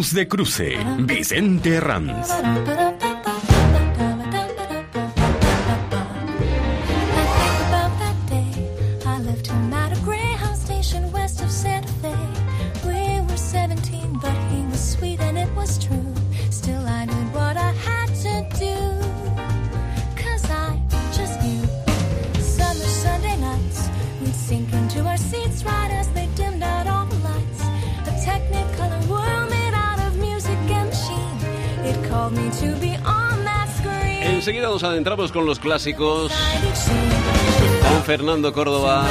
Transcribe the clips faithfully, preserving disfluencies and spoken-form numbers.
Voz de Cruce, Vicente Herranz. Enseguida nos adentramos con los clásicos, con Fernando Córdoba,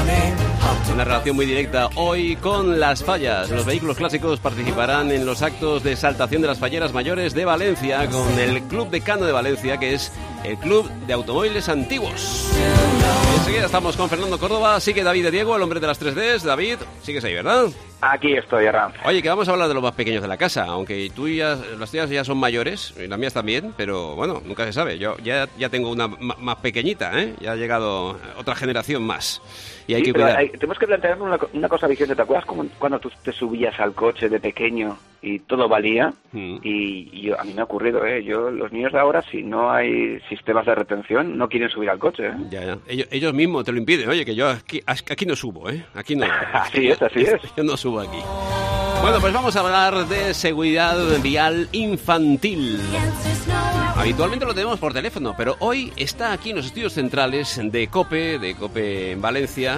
una relación muy directa hoy con las fallas. Los vehículos clásicos participarán en los actos de exaltación de las falleras mayores de Valencia con el Club Decano de Valencia, que es el Club de Automóviles Antiguos. Enseguida estamos con Fernando Córdoba, sigue David de Diego, el hombre de las tres Ds. David, sigues ahí, ¿verdad? Aquí estoy, Herranz. Oye, que vamos a hablar de los más pequeños de la casa, aunque tú ya, las tuyas ya son mayores, y las mías también, pero bueno, nunca se sabe. Yo ya, ya tengo una m- más pequeñita, ¿eh? Ya ha llegado otra generación más. Y hay sí, que pero cuidar. hay, tenemos que plantearnos una, una cosa, Vicente. ¿Te acuerdas como cuando tú te subías al coche de pequeño y todo valía? Mm. Y, y yo, a mí me ha ocurrido, ¿eh? Yo, los niños de ahora, si no hay sistemas de retención, no quieren subir al coche, ¿eh? Ya, ya. Ellos, ellos mismos te lo impiden. Oye, que yo aquí, aquí no subo, ¿eh? Aquí no. Así es, así es. Yo no subo aquí. Bueno, pues vamos a hablar de seguridad vial infantil. Habitualmente lo tenemos por teléfono, pero hoy está aquí en los estudios centrales de COPE, de COPE en Valencia,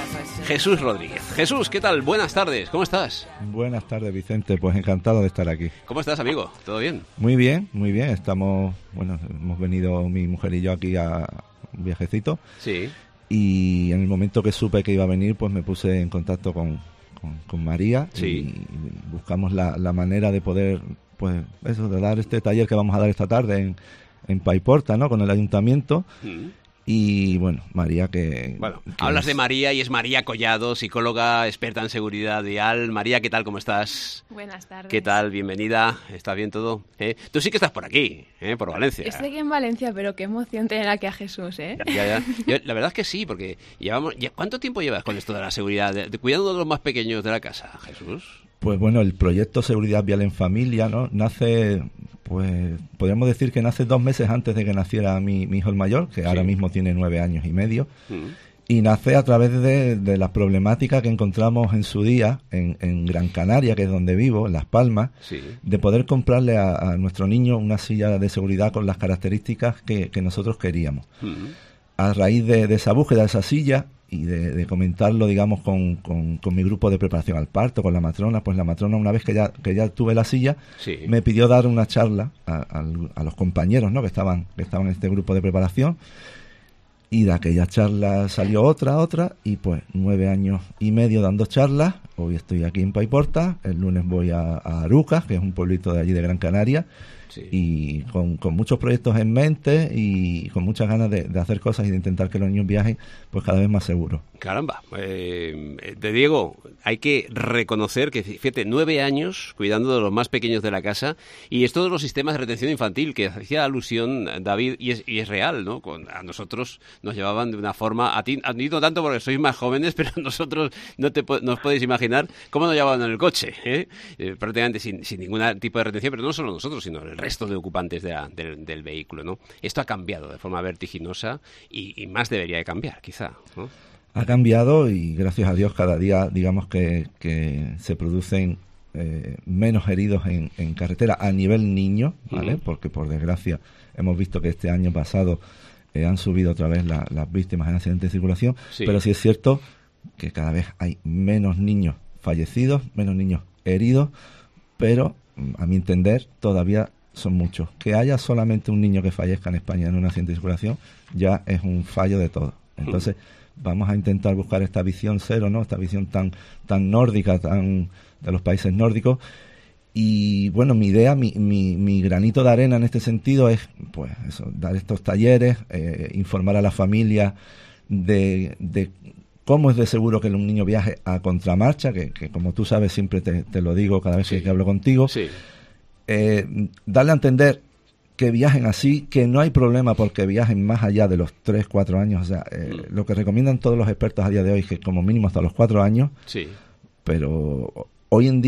Jesús Rodríguez. Jesús, ¿qué tal? Buenas tardes, ¿cómo estás? Buenas tardes, Vicente, pues encantado de estar aquí. ¿Cómo estás, amigo? ¿Todo bien? Muy bien, muy bien. Estamos, bueno, hemos venido mi mujer y yo aquí a un viajecito. Sí. Y en el momento que supe que iba a venir, pues me puse en contacto con, con, con María. Sí. Y buscamos la, la manera de poder, pues eso, de dar este taller que vamos a dar esta tarde en, en Paiporta, ¿no? Con el ayuntamiento. Mm. Y bueno, María que... Bueno, que hablas es... de María y es María Collado, psicóloga, experta en seguridad vial. María, ¿qué tal? ¿Cómo estás? Buenas tardes. ¿Qué tal? Bienvenida. ¿Está bien todo? ¿Eh? Tú sí que estás por aquí, ¿eh? Por Valencia. Estoy aquí en Valencia, pero qué emoción tener aquí a Jesús, ¿eh? Ya, ya. Yo, la verdad es que sí, porque llevamos... Ya, ¿cuánto tiempo llevas con esto de la seguridad, de, de cuidando de los más pequeños de la casa, Jesús? Pues bueno, el proyecto Seguridad Vial en Familia, ¿no? Nace, pues podríamos decir que nace dos meses antes de que naciera mi, mi hijo el mayor, que sí. Ahora mismo tiene nueve años y medio, mm. y nace a través de, de la problemática que encontramos en su día en, en Gran Canaria, que es donde vivo, en Las Palmas, sí. de poder comprarle a, a nuestro niño una silla de seguridad con las características que, que nosotros queríamos. Mm. A raíz de, de esa búsqueda de esa silla, y de, de comentarlo, digamos, con, con, con mi grupo de preparación al parto, con la matrona, pues la matrona, una vez que ya que ya tuve la silla, sí. me pidió dar una charla a, a, a los compañeros, ¿no? que estaban que estaban en este grupo de preparación, y de aquella charla salió otra, otra, y pues nueve años y medio dando charlas. Hoy estoy aquí en Paiporta, el lunes voy a, a Arucas, que es un pueblito de allí de Gran Canaria, sí. y con, con muchos proyectos en mente y con muchas ganas de, de hacer cosas y de intentar que los niños viajen pues cada vez más seguros. Caramba, eh, de Diego, hay que reconocer que, fíjate, nueve años cuidando de los más pequeños de la casa, y es todos los sistemas de retención infantil que hacía alusión David, y es, y es real, ¿no? Con, a nosotros nos llevaban de una forma, a ti, a ti no tanto porque sois más jóvenes, pero nosotros no te nos podéis imaginar cómo nos llevaban en el coche, ¿eh? Eh, prácticamente sin, sin ningún tipo de retención, pero no solo nosotros, sino el resto de ocupantes de la, del, del vehículo, ¿no? Esto ha cambiado de forma vertiginosa y, y más debería de cambiar, quizá, ¿no? Ha cambiado y gracias a Dios cada día, digamos que, que se producen eh, menos heridos en, en carretera a nivel niño, ¿vale? Uh-huh. Porque por desgracia hemos visto que este año pasado eh, han subido otra vez la, las víctimas en accidentes de circulación, sí. Pero sí es cierto que cada vez hay menos niños fallecidos, menos niños heridos, pero a mi entender todavía son muchos. Que haya solamente un niño que fallezca en España en un accidente de circulación ya es un fallo de todo. Entonces uh-huh. vamos a intentar buscar esta visión cero, ¿no? Esta visión tan tan nórdica, tan de los países nórdicos. Y bueno, mi idea, mi, mi, mi granito de arena en este sentido es pues eso, dar estos talleres, eh, informar a la familia de, de cómo es de seguro que un niño viaje a contramarcha, que, que como tú sabes siempre te, te lo digo cada vez sí. que, que hablo contigo. Sí. Eh, darle a entender que viajen así, que no hay problema porque viajen más allá de los tres, cuatro años. O sea, eh, mm. lo que recomiendan todos los expertos a día de hoy es que como mínimo hasta los cuatro años. Sí. Pero hoy en día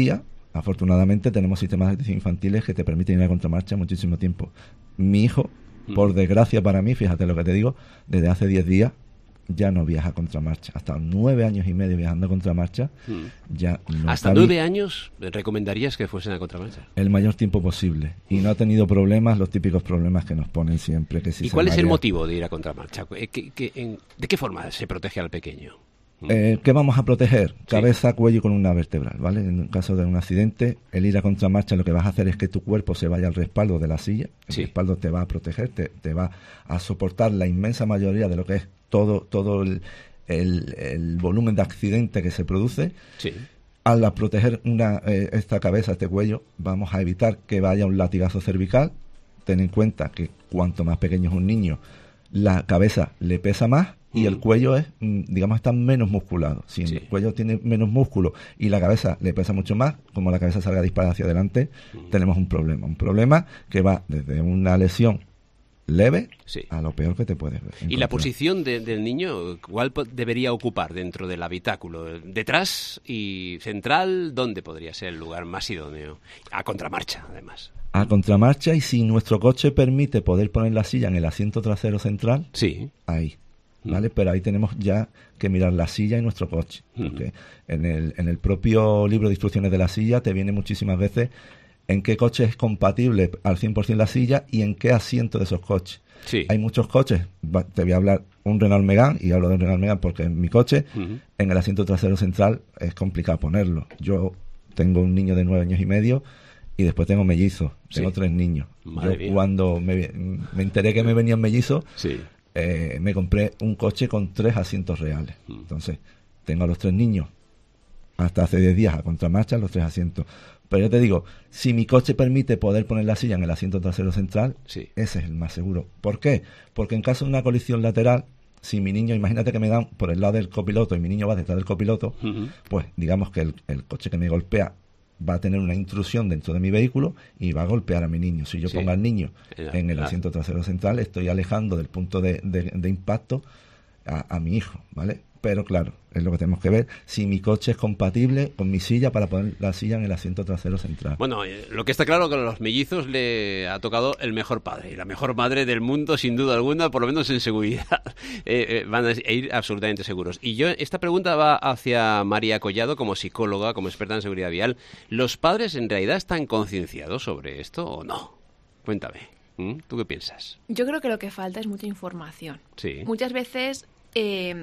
afortunadamente tenemos sistemas de retención infantiles que te permiten ir a contramarcha muchísimo tiempo. Mi hijo, mm. por desgracia para mí, fíjate lo que te digo, desde hace diez días ya no viaja a contramarcha. Hasta nueve años y medio viajando a contramarcha, mm. ya no. ¿Hasta nueve vi- años recomendarías que fuesen a contramarcha? El mayor tiempo posible. Y no ha tenido problemas, los típicos problemas que nos ponen siempre. Que si ¿Y cuál es el motivo de ir a contramarcha? ¿Qué, qué, en, ¿De qué forma se protege al pequeño? Eh, ¿Qué vamos a proteger? Cabeza, sí. cuello y columna vertebral, ¿vale? En caso de un accidente, el ir a contramarcha lo que vas a hacer es que tu cuerpo se vaya al respaldo de la silla. El sí. respaldo te va a proteger, te, te va a soportar la inmensa mayoría de lo que es todo todo el, el, el volumen de accidente que se produce. Sí. Al proteger una, eh, esta cabeza, este cuello, vamos a evitar que vaya un latigazo cervical. Ten en cuenta que cuanto más pequeño es un niño, la cabeza le pesa más. Y el cuello es, digamos, está menos musculado. Si sí. el cuello tiene menos músculo y la cabeza le pesa mucho más, como la cabeza salga disparada hacia adelante, mm. tenemos un problema. Un problema que va desde una lesión leve sí. a lo peor que te puedes ver. ¿Y la posición de, del niño, cuál debería ocupar dentro del habitáculo? ¿Detrás y central? ¿Dónde podría ser el lugar más idóneo? A contramarcha, además. A contramarcha, y si nuestro coche permite poder poner la silla en el asiento trasero central, sí. ahí. ¿Vale? Pero ahí tenemos ya que mirar la silla y nuestro coche, porque uh-huh. en el en el propio libro de instrucciones de la silla te viene muchísimas veces en qué coche es compatible al cien por ciento la silla y en qué asiento de esos coches. Sí. Hay muchos coches, te voy a hablar un Renault Megane, y hablo de un Renault Megane porque en mi coche, uh-huh. en el asiento trasero central es complicado ponerlo. Yo tengo un niño de nueve años y medio y después tengo mellizos, tengo sí. tres niños. Madre Yo mía. cuando me, me enteré que me venían mellizos, sí. Eh, me compré un coche con tres asientos reales. Mm. Entonces, tengo a los tres niños hasta hace diez días a contramarcha, los tres asientos. Pero yo te digo, si mi coche permite poder poner la silla en el asiento trasero central, sí. ese es el más seguro. ¿Por qué? Porque en caso de una colisión lateral, si mi niño, imagínate que me dan por el lado del copiloto y mi niño va detrás del copiloto, uh-huh. pues digamos que el, el coche que me golpea va a tener una intrusión dentro de mi vehículo y va a golpear a mi niño. Si yo sí. pongo al niño ya, en el claro. asiento trasero central, estoy alejando del punto de, de, de impacto a, a mi hijo, ¿vale? Pero claro, es lo que tenemos que ver, si mi coche es compatible con mi silla para poner la silla en el asiento trasero central. Bueno, eh, lo que está claro es que a los mellizos le ha tocado el mejor padre y la mejor madre del mundo, sin duda alguna, por lo menos en seguridad. eh, eh, van a ir absolutamente seguros. Y yo, esta pregunta va hacia María Collado, como psicóloga, como experta en seguridad vial. ¿Los padres en realidad están concienciados sobre esto o no? Cuéntame, ¿Mm? ¿tú qué piensas? Yo creo que lo que falta es mucha información. Sí. Muchas veces... Eh,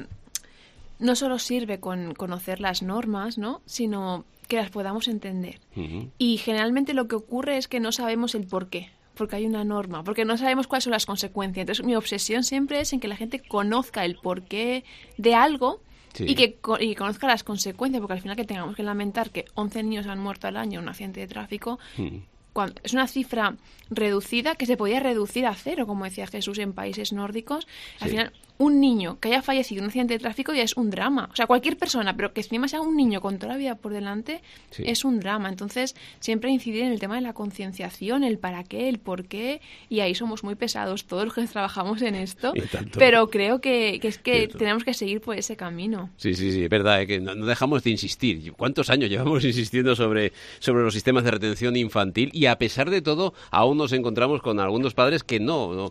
no solo sirve con conocer las normas, ¿no?, sino que las podamos entender. Uh-huh. Y generalmente lo que ocurre es que no sabemos el por qué, porque hay una norma, porque no sabemos cuáles son las consecuencias. Entonces, mi obsesión siempre es en que la gente conozca el porqué de algo sí. y que y conozca las consecuencias, porque al final que tengamos que lamentar que once niños han muerto al año en un accidente de tráfico... Uh-huh. Cuando es una cifra reducida que se podía reducir a cero, como decía Jesús, en países nórdicos. Al sí. final, un niño que haya fallecido en un accidente de tráfico ya es un drama. O sea, cualquier persona, pero que encima sea un niño con toda la vida por delante, sí. es un drama. Entonces, siempre incidir en el tema de la concienciación, el para qué, el por qué, y ahí somos muy pesados todos los que trabajamos en esto, pero creo que, que es que Cierto. tenemos que seguir por ese camino. Sí, sí, sí, es verdad, es que no, no dejamos de insistir. ¿Cuántos años llevamos insistiendo sobre, sobre los sistemas de retención infantil? Y a pesar de todo, aún nos encontramos con algunos padres que no, no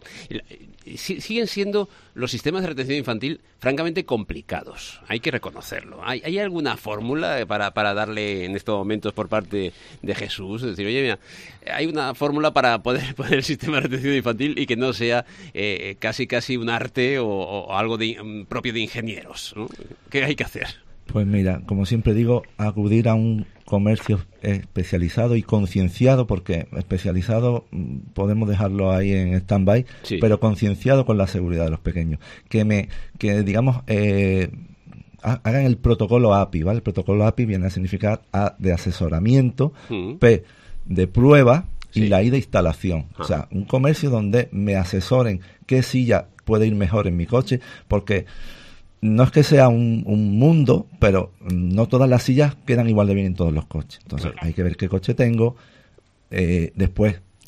siguen siendo los sistemas de retención infantil francamente complicados. Hay que reconocerlo. ¿Hay, hay alguna fórmula para, para darle en estos momentos por parte de Jesús? Es decir, oye, mira, hay una fórmula para poder poner el sistema de retención infantil y que no sea eh, casi casi un arte o, o algo de, um, propio de ingenieros, ¿no? ¿Qué hay que hacer? Pues mira, como siempre digo, acudir a un comercio especializado y concienciado, porque especializado podemos dejarlo ahí en stand-by, sí. pero concienciado con la seguridad de los pequeños. Que me, que digamos, eh, hagan el protocolo A P I, ¿vale? El protocolo A P I viene a significar A de asesoramiento, mm. P de prueba y sí. la I de instalación. Ah. O sea, un comercio donde me asesoren qué silla puede ir mejor en mi coche, porque no es que sea un, un mundo, pero no todas las sillas quedan igual de bien en todos los coches. Entonces, claro. hay que ver qué coche tengo. Eh, después,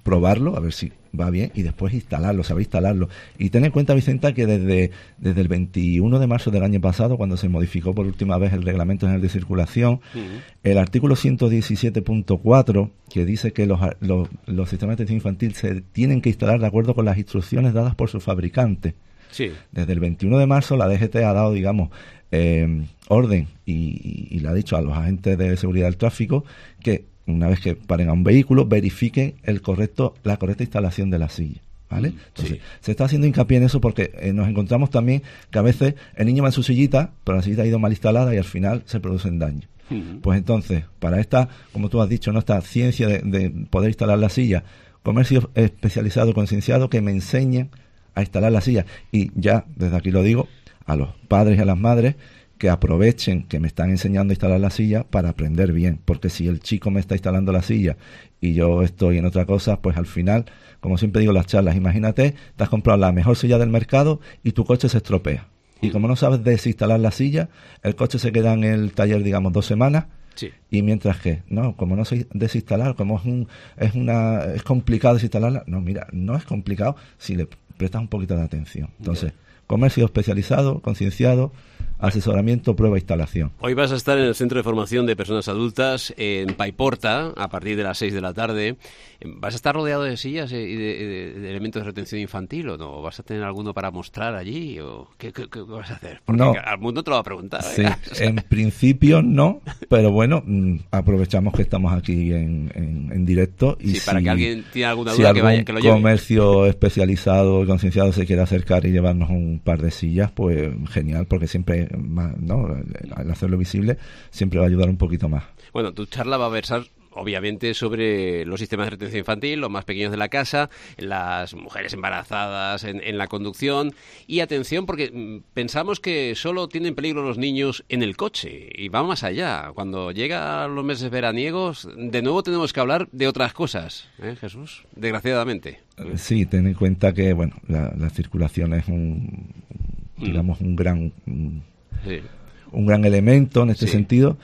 probarlo, a ver si va bien, y después instalarlo, saber instalarlo. Y ten en cuenta, Vicenta, que desde, desde el veintiuno de marzo del año pasado, cuando se modificó por última vez el Reglamento General de Circulación, uh-huh. el artículo ciento diecisiete punto cuatro, que dice que los, los, los sistemas de atención infantil se tienen que instalar de acuerdo con las instrucciones dadas por su fabricante. Sí. Desde el veintiuno de marzo la D G T ha dado, digamos, eh, orden y, y, y le ha dicho a los agentes de seguridad del tráfico que una vez que paren a un vehículo, verifiquen el correcto, la correcta instalación de la silla, ¿vale? Entonces, sí. se está haciendo hincapié en eso porque eh, nos encontramos también que a veces el niño va en su sillita, pero la sillita ha ido mal instalada y al final se producen daños. Uh-huh. Pues entonces, para esta, como tú has dicho, ¿no? esta ciencia de, de poder instalar la silla, comercio especializado, concienciado, que me enseñen a instalar la silla. Y ya, desde aquí lo digo, a los padres y a las madres, que aprovechen que me están enseñando a instalar la silla para aprender bien, porque si el chico me está instalando la silla y yo estoy en otra cosa, pues al final, como siempre digo en las charlas, imagínate, te has comprado la mejor silla del mercado y tu coche se estropea. Y como no sabes desinstalar la silla, el coche se queda en el taller, digamos, dos semanas, sí. y mientras que, no, como no sé desinstalar, como es un, es una, es complicado desinstalarla, no, mira, no es complicado si le prestas un poquito de atención. Entonces, yeah. comercio especializado, concienciado, asesoramiento, prueba e instalación. Hoy vas a estar en el Centro de Formación de Personas Adultas en Paiporta a partir de las seis de la tarde. ¿Vas a estar rodeado de sillas y de, de, de elementos de retención infantil o no? ¿Vas a tener alguno para mostrar allí? ¿O qué, qué, qué vas a hacer? Porque no. al mundo te lo va a preguntar. Sí, en principio no, pero bueno, aprovechamos que estamos aquí en, en, en directo. Y sí, si, para que alguien tiene alguna si duda que vaya, que lo lleve. Si comercio especializado y concienciado se quiere acercar y llevarnos un par de sillas, pues genial, porque siempre, ¿no? al hacerlo visible, siempre va a ayudar un poquito más. Bueno, tu charla va a versar obviamente sobre los sistemas de retención infantil, los más pequeños de la casa, las mujeres embarazadas en, en la conducción y atención porque mm, pensamos que solo tienen peligro los niños en el coche y va más allá. Cuando llegan los meses veraniegos, de nuevo tenemos que hablar de otras cosas, ¿eh, Jesús? Desgraciadamente. Sí, ten en cuenta que bueno, la, la circulación es un, digamos, un gran, un, sí. un gran elemento en este sí. sentido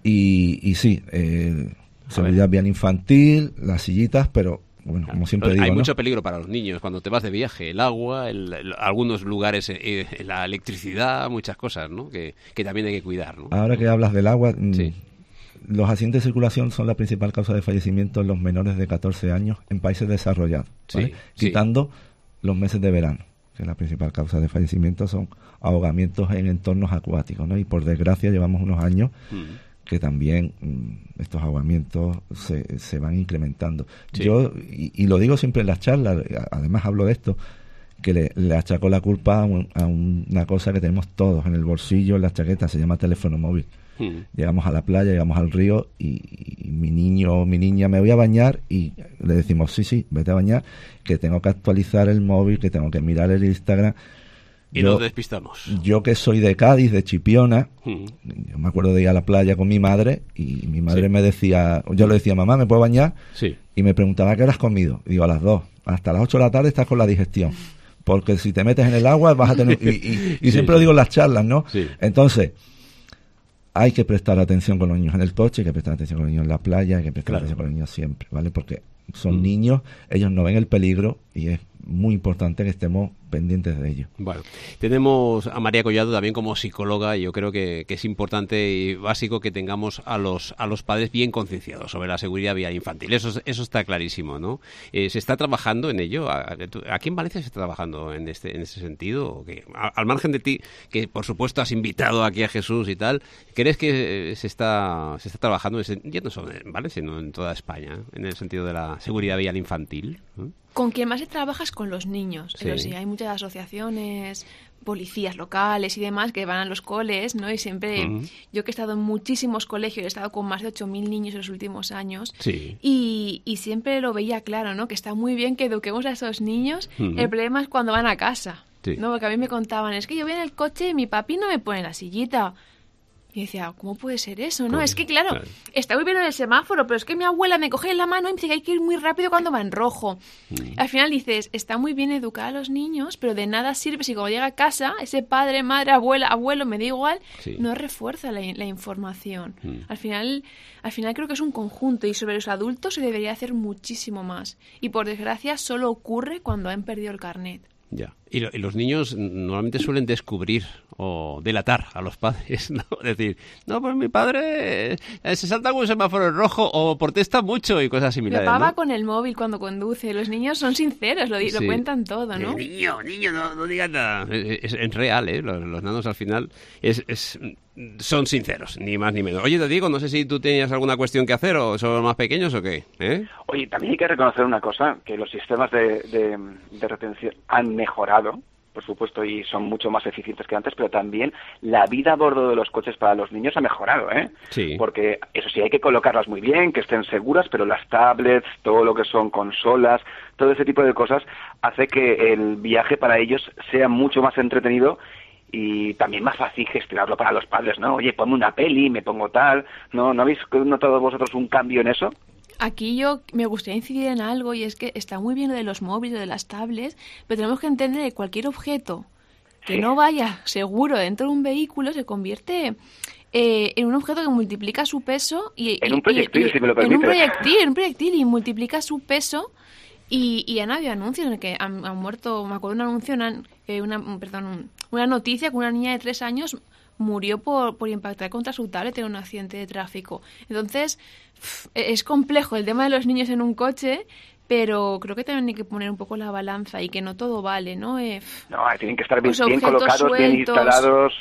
y, y sí, eh, seguridad vial infantil, las sillitas, pero bueno, como siempre digo, hay ¿no? mucho peligro para los niños cuando te vas de viaje, el agua, el, el, algunos lugares, eh, la electricidad, muchas cosas, ¿no? Que, que también hay que cuidar, ¿no? Ahora que hablas del agua, sí. los accidentes de circulación son la principal causa de fallecimiento en los menores de catorce años en países desarrollados, ¿vale? Sí, quitando sí. los meses de verano, que la principal causa de fallecimiento son ahogamientos en entornos acuáticos, ¿no? Y por desgracia llevamos unos años mm. que también mmm, estos ahogamientos se, se van incrementando. Sí. Yo, y, y lo digo siempre en las charlas, además hablo de esto, que le, le achaco la culpa a, un, a una cosa que tenemos todos en el bolsillo, en las chaquetas, se llama teléfono móvil. Hmm. Llegamos a la playa, llegamos al río y, y mi niño o mi niña me voy a bañar y le decimos, sí, sí, vete a bañar, que tengo que actualizar el móvil, que tengo que mirar el Instagram. Y yo, nos despistamos. Yo que soy de Cádiz, de Chipiona, hmm. yo me acuerdo de ir a la playa con mi madre y mi madre sí. me decía, yo le decía, mamá, ¿me puedo bañar? Sí. Y me preguntaba, ¿qué hora has comido? Y digo, a las dos. Hasta las ocho de la tarde estás con la digestión. Porque si te metes en el agua vas a tener... Y, y, y sí, siempre sí. lo digo en las charlas, ¿no? Sí. Entonces, hay que prestar atención con los niños en el coche, hay que prestar atención con los niños en la playa, hay que prestar claro. atención con los niños siempre, ¿vale? Porque son mm. niños, ellos no ven el peligro y es muy importante que estemos pendientes de ello. Bueno, tenemos a María Collado también como psicóloga y yo creo que, que es importante y básico que tengamos a los a los padres bien concienciados sobre la seguridad vial infantil. Eso eso está clarísimo, ¿no? Eh, ¿Se está trabajando en ello? ¿Aquí en Valencia se está trabajando en este en ese sentido? Que, al margen de ti, que por supuesto has invitado aquí a Jesús y tal, ¿crees que se está se está trabajando en ese, ya no solo en Valencia, sino en toda España, en el sentido de la seguridad vial infantil? ¿Eh? Con quien más se trabaja es con los niños, sí. pero sí, hay muchas asociaciones, policías locales y demás que van a los coles, ¿no? Y siempre, uh-huh. yo que he estado en muchísimos colegios, he estado con más de ocho mil niños en los últimos años, sí. y, y siempre lo veía claro, ¿no? Que está muy bien que eduquemos a esos niños, uh-huh. el problema es cuando van a casa, sí. ¿no? Porque a mí me contaban, es que yo voy en el coche y mi papi no me pone la sillita. Y decía, ¿cómo puede ser eso? No, es que claro, claro, está muy bien en el semáforo, pero es que mi abuela me coge la mano y me dice que hay que ir muy rápido cuando va en rojo. Mm. Al final dices, está muy bien educar a los niños, pero de nada sirve si cuando llega a casa, ese padre, madre, abuela, abuelo, me da igual, sí. no refuerza la, la información. Mm. Al final, al final creo que es un conjunto y sobre los adultos se debería hacer muchísimo más. Y por desgracia solo ocurre cuando han perdido el carnet. Ya. Y, lo, y los niños normalmente suelen descubrir o delatar a los padres, ¿no? Decir, no, pues mi padre eh, se salta con un semáforo en rojo o protesta mucho y cosas similares, mi papá ¿no? va con el móvil cuando conduce. Los niños son sinceros, lo, sí. lo cuentan todo, ¿no? Eh, niño, niño, no, no digas nada. Es, es, es real, ¿eh? Los, los nanos al final es, es, son sinceros, ni más ni menos. Oye, te digo, no sé si tú tenías alguna cuestión que hacer o son los más pequeños o qué, ¿eh? Oye, también hay que reconocer una cosa, que los sistemas de, de, de retención han mejorado, por supuesto, y son mucho más eficientes que antes, pero también la vida a bordo de los coches para los niños ha mejorado, ¿eh? Sí. Porque, eso sí, hay que colocarlas muy bien, que estén seguras, pero las tablets, todo lo que son consolas, todo ese tipo de cosas, hace que el viaje para ellos sea mucho más entretenido y también más fácil gestionarlo para los padres, ¿no? Oye, ponme una peli, me pongo tal, ¿no? ¿No habéis notado vosotros un cambio en eso? Aquí yo me gustaría incidir en algo y es que está muy bien lo de los móviles, de las tablets, pero tenemos que entender que cualquier objeto que no vaya seguro dentro de un vehículo se convierte eh, en un objeto que multiplica su peso y en un proyectil, y, y, si me lo permites. En un proyectil, en un proyectil y multiplica su peso. Y, y han habido anuncios en el que han, han muerto, me acuerdo de un anuncio, una, eh, una, perdón, una noticia que una niña de tres años murió por, por impactar contra su tablet en un accidente de tráfico. Entonces, es complejo el tema de los niños en un coche, pero creo que también hay que poner un poco la balanza y que no todo vale, ¿no? Eh, no, tienen que estar bien, bien colocados, sueltos, bien instalados.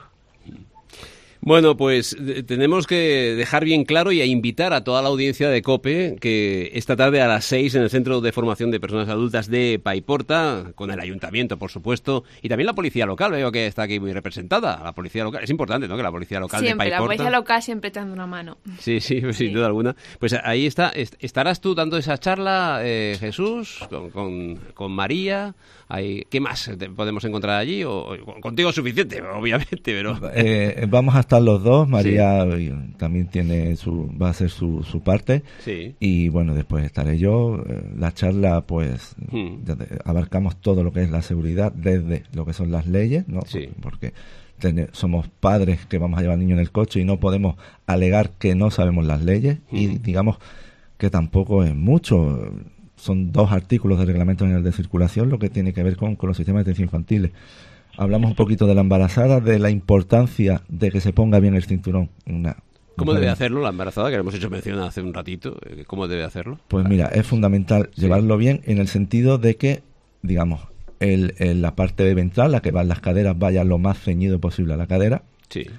Bueno, pues tenemos que dejar bien claro y a invitar a toda la audiencia de COPE que esta tarde a las seis en el Centro de Formación de Personas Adultas de Paiporta, con el Ayuntamiento, por supuesto, y también la Policía Local, veo que está aquí muy representada, la Policía Local. Es importante, ¿no?, que la Policía Local siempre, de Paiporta... Siempre, la Policía Local siempre echando una mano. Sí, sí, sí, sin duda alguna. Pues ahí está, estarás tú dando esa charla, eh, Jesús, con, con, con María... Hay, ¿qué más podemos encontrar allí? O, o, contigo es suficiente, obviamente, pero... Eh, vamos a estar los dos. María sí. también tiene su, va a hacer su, su parte. Sí. Y bueno, después estaré yo. La charla, pues, hmm. abarcamos todo lo que es la seguridad, desde lo que son las leyes, ¿no? Sí. Porque ten, somos padres que vamos a llevar niños en el coche y no podemos alegar que no sabemos las leyes. Hmm. Y digamos que tampoco es mucho... Son dos artículos del Reglamento General de Circulación, lo que tiene que ver con, con los sistemas de detención infantiles. Hablamos un poquito de la embarazada, de la importancia de que se ponga bien el cinturón. Una, ¿Cómo debe hacerlo la embarazada? Que hemos hecho mención hace un ratito. ¿Cómo debe hacerlo? Pues mira, es fundamental sí. llevarlo bien en el sentido de que, digamos, el, el, la parte ventral, la que va en las caderas, vaya lo más ceñido posible a la cadera. Sí.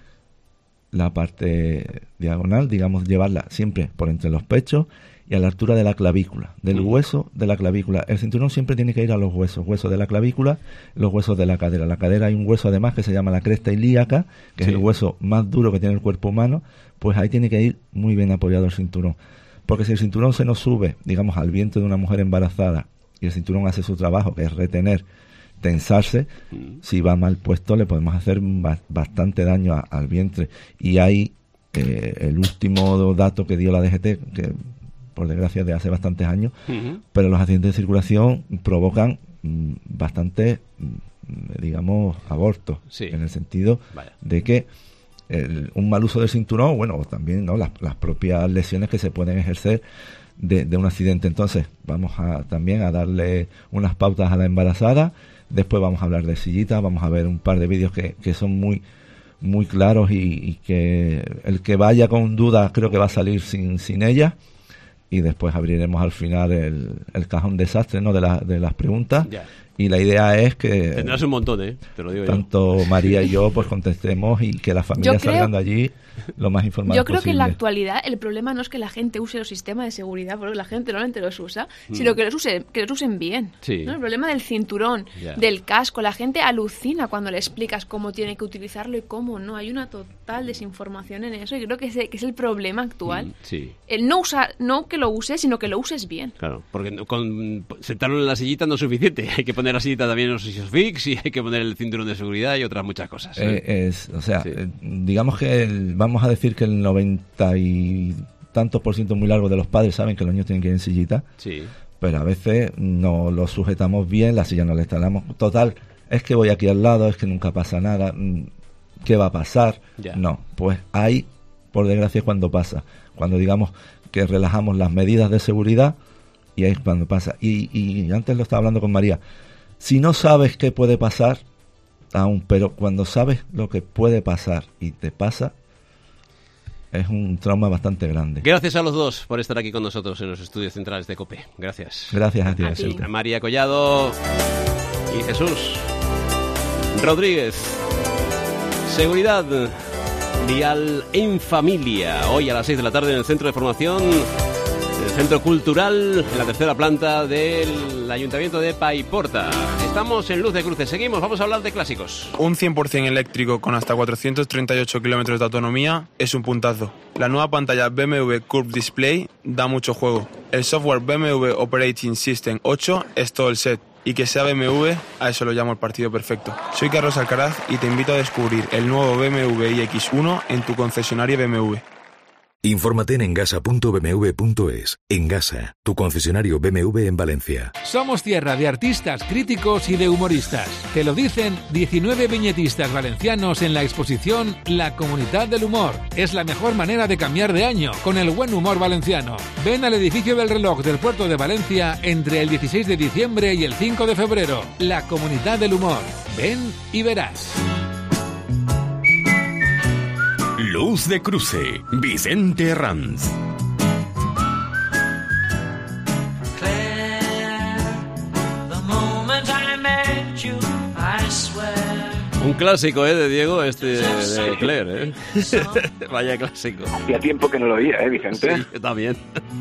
La parte diagonal, digamos, llevarla siempre por entre los pechos y a la altura de la clavícula, del hueso de la clavícula. El cinturón siempre tiene que ir a los huesos, huesos de la clavícula, los huesos de la cadera. La cadera hay un hueso además que se llama la cresta ilíaca, que sí. es el hueso más duro que tiene el cuerpo humano, pues ahí tiene que ir muy bien apoyado el cinturón. Porque si el cinturón se nos sube, digamos, al vientre de una mujer embarazada, y el cinturón hace su trabajo, que es retener, tensarse, mm. si va mal puesto le podemos hacer ba- bastante daño a, al vientre. Y hay eh, el último dato que dio la D G T, que por desgracia de hace bastantes años, uh-huh. pero los accidentes de circulación provocan mm, bastante, mm, digamos, abortos, sí. en el sentido Vaya. de que el, un mal uso del cinturón, bueno, también no las, las propias lesiones que se pueden ejercer de, de un accidente. Entonces, vamos a también a darle unas pautas a la embarazada, después vamos a hablar de sillitas, vamos a ver un par de vídeos que, que son muy muy claros y, y que el que vaya con dudas creo que va a salir sin, sin ellas. Y después abriremos al final el, el cajón desastre, ¿no?, de, la, de las preguntas. Ya. Y la idea es que... Tendrás un montón, ¿eh? Te lo digo tanto yo. María y yo pues contestemos y que las familias creo, salgan de allí lo más informadas Yo creo posible. que en la actualidad el problema no es que la gente use los sistemas de seguridad, porque la gente normalmente los usa, mm. sino que los, use, que los usen bien. Sí. ¿no? El problema del cinturón, yeah. del casco, la gente alucina cuando le explicas cómo tiene que utilizarlo y cómo no. Hay una total desinformación en eso y creo que es, que es el problema actual. Mm, sí. El no usar, no que lo uses, sino que lo uses bien. Claro, porque con sentarlo en la sillita no es suficiente, hay que poner poner la sillita también en los Isofix y hay que poner el cinturón de seguridad y otras muchas cosas. ¿eh? Eh, es, o sea, Sí. eh, digamos que el, vamos a decir que el noventa y tantos por ciento muy largo de los padres saben que los niños tienen que ir en sillita, Sí. pero a veces no lo sujetamos bien, la silla no la instalamos. Total, es que voy aquí al lado, es que nunca pasa nada, ¿qué va a pasar? Ya. No, pues ahí, por desgracia, es cuando pasa. Cuando digamos que relajamos las medidas de seguridad, y ahí es cuando pasa. Y, y antes lo estaba hablando con María, si no sabes qué puede pasar, aún, pero cuando sabes lo que puede pasar y te pasa, es un trauma bastante grande. Gracias a los dos por estar aquí con nosotros en los estudios centrales de COPE. Gracias. Gracias a ti, A ti. Vicente. A María Collado y Jesús Rodríguez. Seguridad vial en familia. Hoy a las seis de la tarde en el Centro de Formación, en el Centro Cultural, en la tercera planta del Ayuntamiento de Paiporta. Estamos en Luz de Cruces. Seguimos, vamos a hablar de clásicos. Un cien por ciento eléctrico con hasta cuatrocientos treinta y ocho kilómetros de autonomía es un puntazo. La nueva pantalla B M W Curve Display da mucho juego. El software B M W Operating System ocho es todo el set. Y que sea B M W, a eso lo llamo el partido perfecto. Soy Carlos Alcaraz y te invito a descubrir el nuevo B M W i X uno en tu concesionario B M W. Infórmate en engasa punto b m w punto es. Engasa, tu concesionario B M W en Valencia. Somos tierra de artistas, críticos y de humoristas. Te lo dicen diecinueve viñetistas valencianos en la exposición La Comunidad del Humor. Es la mejor manera de cambiar de año con el buen humor valenciano. Ven al edificio del reloj del puerto de Valencia entre el dieciséis de diciembre y el cinco de febrero. La Comunidad del Humor. Ven y verás. Luz de Cruce, Vicente Ranz. Un clásico, ¿eh? De Diego, este de Claire, ¿eh? Vaya clásico. Hacía tiempo que no lo oía, ¿eh, Vicente? Sí, yo también.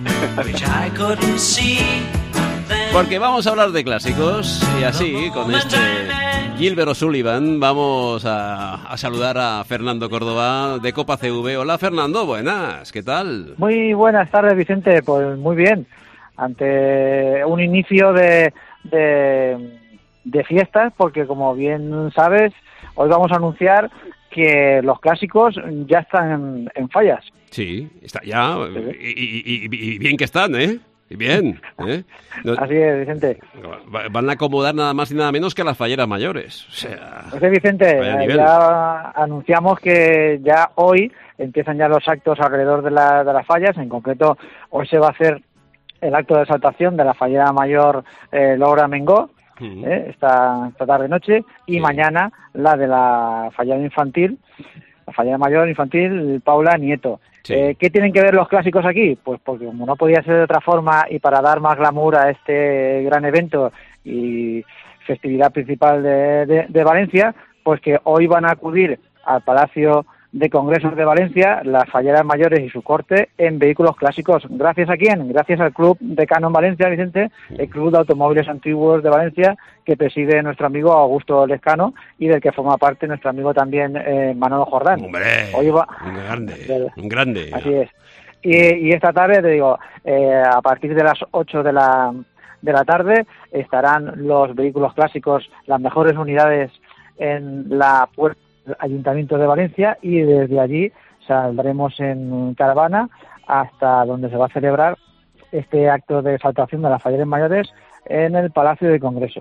Porque vamos a hablar de clásicos y así, con este Gilbert O'Sullivan, vamos a, a saludar a Fernando Córdoba de Copa C V. Hola, Fernando, buenas, ¿qué tal? Muy buenas tardes, Vicente. Pues muy bien. Ante un inicio de, de, de fiestas, porque como bien sabes, hoy vamos a anunciar que los clásicos ya están en, en fallas. Sí, está ya, y, y, y, y bien que están, ¿eh? Bien, ¿eh? No, Así es, Vicente. van a acomodar nada más y nada menos que a las falleras mayores. O sea, Pues Vicente, vaya nivel. ya anunciamos que ya hoy empiezan ya los actos alrededor de, la, de las fallas. En concreto, hoy se va a hacer el acto de exaltación de la fallera mayor eh, Laura Mengó, uh-huh. eh, esta, esta tarde-noche, y Sí. mañana la de la fallera infantil, la fallera mayor infantil Paula Nieto. Sí. Eh, ¿Qué tienen que ver los clásicos aquí? Pues porque como no podía ser de otra forma y para dar más glamour a este gran evento y festividad principal de, de, de Valencia, pues que hoy van a acudir al Palacio de Congresos de Valencia las falleras mayores y su corte en vehículos clásicos. ¿Gracias a quién? Gracias al Club Decano en Valencia, Vicente, el Club de Automóviles Antiguos de Valencia, que preside nuestro amigo Augusto Lescano y del que forma parte nuestro amigo también eh, Manolo Jordán. Hombre, Hoy va... un grande, un grande. Así es. Y, y esta tarde, te digo, eh, a partir de las ocho de la, de la tarde estarán los vehículos clásicos, las mejores unidades en la puerta del Ayuntamiento de Valencia, y desde allí saldremos en caravana hasta donde se va a celebrar este acto de exaltación de las falleras mayores en el Palacio de Congresos.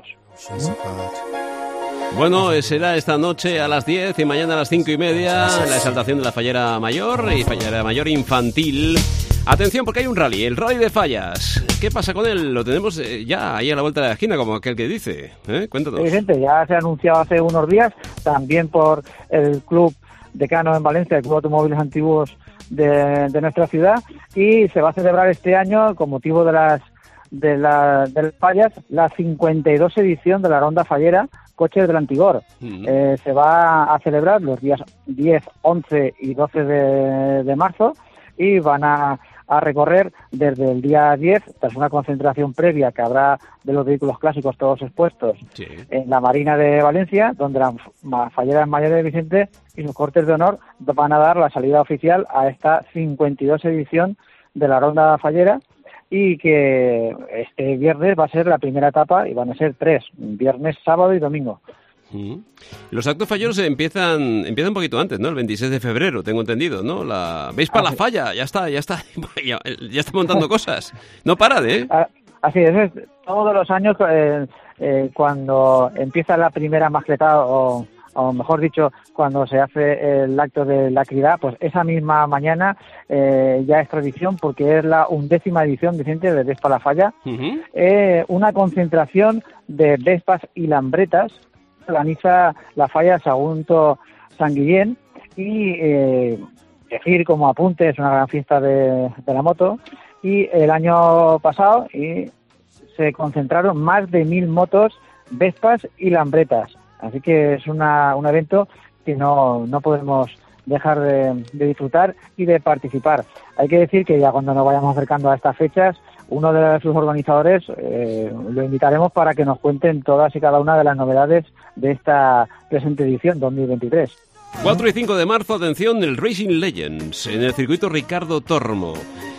Bueno, será esta noche a las diez y mañana a las cinco y media la exaltación de la fallera mayor y fallera mayor infantil. Atención, porque hay un rally, el Rally de Fallas. ¿Qué pasa con él? Lo tenemos eh, ya ahí a la vuelta de la esquina, como aquel que dice. ¿Eh? Cuéntanos. Vicente, ya se ha anunciado hace unos días, también por el Club Decano en Valencia, el Club de Automóviles Antiguos de, de nuestra ciudad, y se va a celebrar este año, con motivo de las de, la, de las fallas, la cincuenta y dos edición de la Ronda Fallera Coches del Antigor. Uh-huh. Eh, se va a celebrar los días diez, once y doce de, de marzo, y van a, a recorrer desde el día diez, tras una concentración previa que habrá de los vehículos clásicos todos expuestos, sí, en la Marina de Valencia, donde las falleras mayores de Vicente y sus cortes de honor van a dar la salida oficial a esta cincuenta y dos edición de la Ronda Fallera, y que este viernes va a ser la primera etapa y van a ser tres, viernes, sábado y domingo. Mm. Los actos falleros empiezan empiezan un poquito antes, ¿no? El veintiséis de febrero, tengo entendido, ¿no? La ¿Veis para la falla? Ya está, ya está, ya, ya está montando cosas. No para de, ¿eh? Así es, es todos los años eh, eh, cuando empieza la primera mascletada o, o mejor dicho, cuando se hace el acto de la cridad, pues esa misma mañana eh, ya es tradición porque es la undécima edición, Vicente, de Vespa la Falla. Uh-huh. eh, una concentración de Vespas y Lambretas organiza la Falla Sagunto San Guillén y eh, decir como apunte, es una gran fiesta de, de la moto. Y el año pasado y se concentraron más de mil motos, Vespas y Lambretas. Así que es una, un evento que no, no podemos dejar de, de disfrutar y de participar. Hay que decir que ya cuando nos vayamos acercando a estas fechas, uno de sus organizadores eh, lo invitaremos para que nos cuenten todas y cada una de las novedades de esta presente edición dos mil veintitrés. cuatro y cinco de marzo, atención, el Racing Legends en el circuito Ricardo Tormo.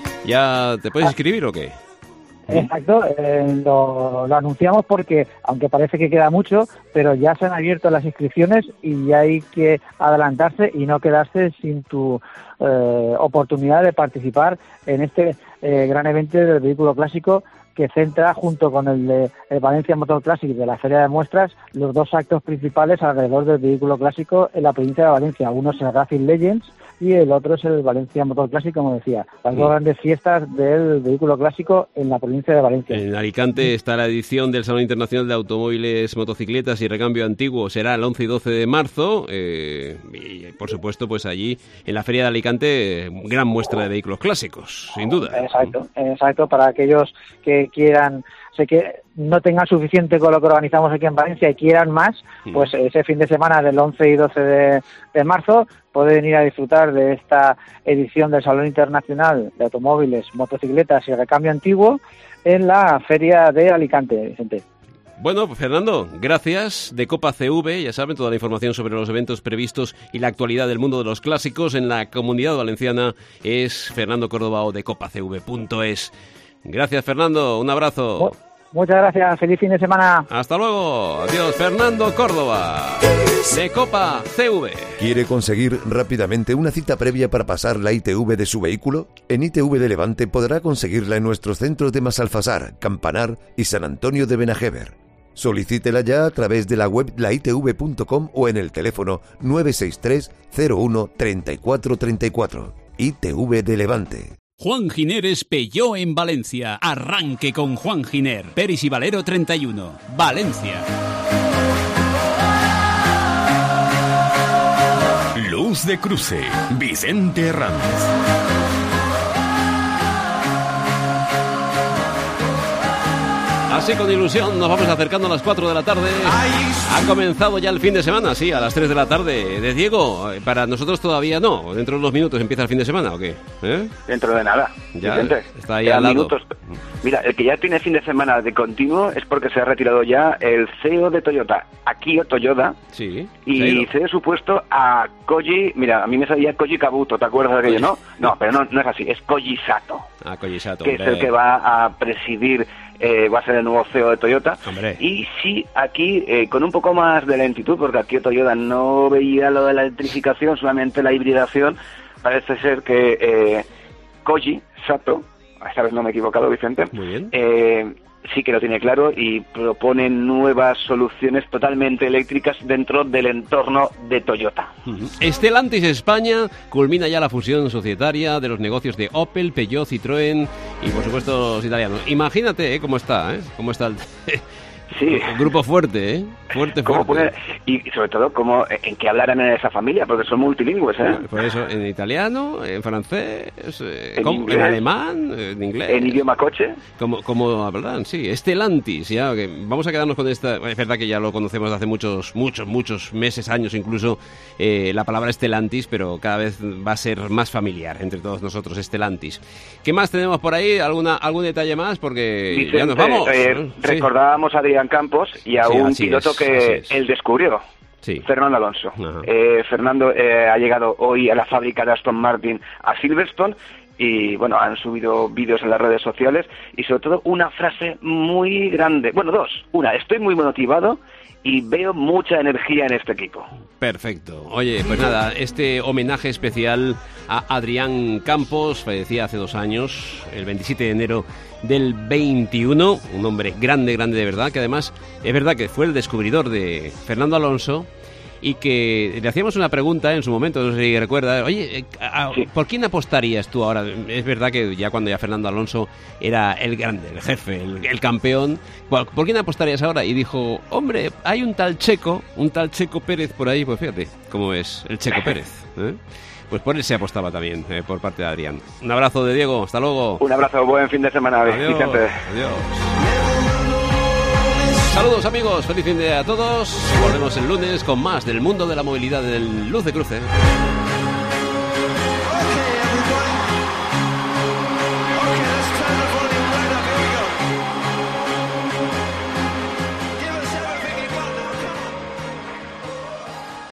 ¿Ya te puedes inscribir o qué? Exacto, eh, lo, lo anunciamos porque, aunque parece que queda mucho, pero ya se han abierto las inscripciones y ya hay que adelantarse y no quedarse sin tu eh, oportunidad de participar en este eh, gran evento del vehículo clásico que centra, junto con el de el Valencia Motor Classic de la Feria de Muestras, los dos actos principales alrededor del vehículo clásico en la provincia de Valencia. Uno es el Racing Legends y el otro es el Valencia Motor Classic, como decía. Las sí. dos grandes fiestas del vehículo clásico en la provincia de Valencia. En Alicante está la edición del Salón Internacional de Automóviles, Motocicletas y Recambio Antiguo. Será el once y doce de marzo. Eh, y, por supuesto, pues allí, en la Feria de Alicante, gran muestra de vehículos clásicos, sin duda. Exacto, exacto. Para aquellos que quieran, sé que no tengan suficiente con lo que organizamos aquí en Valencia y quieran más, pues ese fin de semana del once y doce de, de marzo pueden ir a disfrutar de esta edición del Salón Internacional de Automóviles, Motocicletas y Recambio Antiguo en la Feria de Alicante, Vicente. Bueno, pues Fernando, gracias. De Copa C V, ya saben, toda la información sobre los eventos previstos y la actualidad del mundo de los clásicos en la Comunidad Valenciana es Fernando Córdoba o de copa c v punto es. Gracias, Fernando. Un abrazo. Muchas gracias. Feliz fin de semana. Hasta luego. Adiós, Fernando Córdoba, de Copa C V. ¿Quiere conseguir rápidamente una cita previa para pasar la I T V de su vehículo? En I T V de Levante podrá conseguirla en nuestros centros de Masalfasar, Campanar y San Antonio de Benajever. Solicítela ya a través de la web la i t v punto com o en el teléfono nueve seis tres cero uno treinta y cuatro treinta y cuatro. I T V de Levante. Juan Gineres Peugeot en Valencia. Arranque con Juan Giner. Peris y Valero treinta y uno. Valencia. Luz de Cruce. Vicente Herranz. Así con ilusión nos vamos acercando a las cuatro de la tarde. Ha comenzado ya el fin de semana, sí, a las tres de la tarde. De Diego, para nosotros todavía no. Dentro de unos minutos empieza el fin de semana, ¿o qué? ¿Eh? Dentro de nada. Ya Vicente. Está ahí al lado. Minutos. Mira, el que ya tiene fin de semana de continuo es porque se ha retirado ya el C E O de Toyota, Akio Toyoda. Sí. Y cede su puesto a Koji. Mira, a mí me salía Koji Kabuto, ¿te acuerdas de aquello? No, no, pero no, no es así, es Koji Sato. Ah, Koji Sato. Que hombre. es el que va a presidir. Eh, va a ser el nuevo C E O de Toyota. Hombre. Y sí, aquí eh, con un poco más de lentitud, porque aquí Toyota no veía lo de la electrificación, solamente la hibridación. Parece ser que eh, Koji Sato, esta vez no me he equivocado, Vicente, Muy bien. Eh, sí que lo tiene claro y propone nuevas soluciones totalmente eléctricas dentro del entorno de Toyota. Stellantis España culmina ya la fusión societaria de los negocios de Opel, Peugeot, Citroën y por supuesto los italianos. Imagínate ¿eh? cómo está, ¿eh? cómo está el... Sí. Un grupo fuerte, ¿eh? Fuerte, fuerte. Poner, y sobre todo, cómo, en qué hablarán en esa familia, porque son multilingües, ¿eh? Por eso, en italiano, en francés, eh, en, ¿cómo? inglés, en alemán, en inglés. En idioma coche. ¿Cómo, cómo hablarán? Sí, Stellantis, ya, que vamos a quedarnos con esta... Es verdad que ya lo conocemos de hace muchos, muchos, muchos meses, años incluso, eh, la palabra Stellantis, pero cada vez va a ser más familiar entre todos nosotros, Stellantis. ¿Qué más tenemos por ahí? ¿Alguna, algún detalle más? Porque Vicente, ya nos vamos. Eh, sí. Recordábamos a Adrián Campos y a sí, un piloto es, que él descubrió, sí. Fernando Alonso. Eh, Fernando eh, ha llegado hoy a la fábrica de Aston Martin a Silverstone y bueno, han subido vídeos en las redes sociales y sobre todo una frase muy grande, bueno, dos, una, estoy muy motivado y veo mucha energía en este equipo. Perfecto. Oye, pues nada, este homenaje especial a Adrián Campos, fallecía hace dos años, el veintisiete de enero del veintiuno, un hombre grande, grande de verdad, que además es verdad que fue el descubridor de Fernando Alonso, y que le hacíamos una pregunta en su momento, no sé si recuerda, oye, a, a, sí. ¿por quién apostarías tú ahora? Es verdad que ya cuando ya Fernando Alonso era el grande, el jefe, el, el campeón, ¿por, ¿por quién apostarías ahora? Y dijo, hombre, hay un tal Checo, un tal Checo Pérez por ahí, pues fíjate cómo es el Checo Pérez, ¿eh? Pues por él se apostaba también, eh, por parte de Adrián. Un abrazo de Diego, hasta luego. Un abrazo, buen fin de semana, adiós, Vicente. Adiós. Saludos amigos, feliz fin de a todos. Volvemos el lunes con más del mundo de la movilidad del Luz de Cruce.